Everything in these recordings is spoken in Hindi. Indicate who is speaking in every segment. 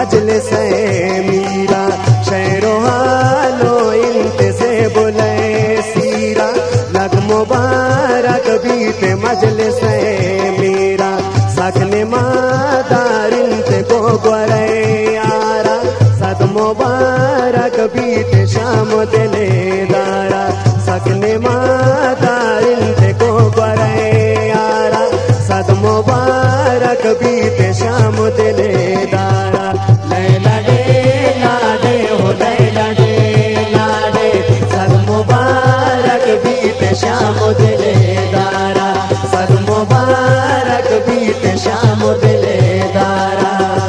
Speaker 1: मजलिस मीरा शहरो हालो इंत से बुले सीरा लग मुबारक बीते मजलिस मीरा सकने मादार इंत को गुरे यारा सद मुबारक बीते शाम दिले दारा सकने मादार इंत को गुरे यारा सद मुबारक बीते शाम दिले दारा लैला डे लाडे हो लैला डे लाडे सद मुबारक बीते शाम दिले दारा सद मुबारक बीते शाम दिले दारा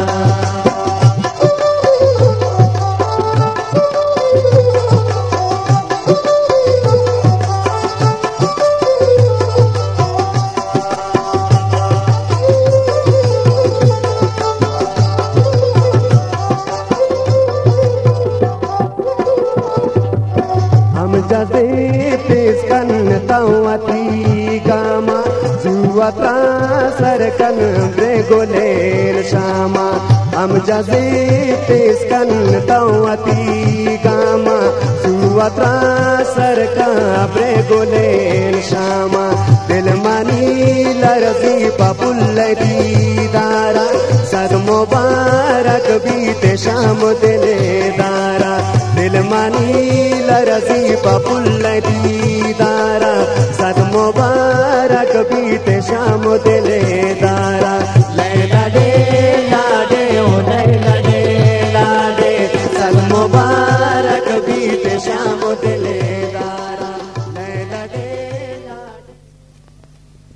Speaker 1: जदे पेश कन तवती गामा जुवता सरकन ब्रेगोलेर शामा हम जदे पेश कन तवती गामा जुवता सरका ब्रेगोलेर शामा दिल मानी लरजी पपुल दीदारा सद मुबारक बीते शाम दिले दारा दिल मानी लरजी पपुल दीदारा सद मुबारक बीते शाम दिले दारा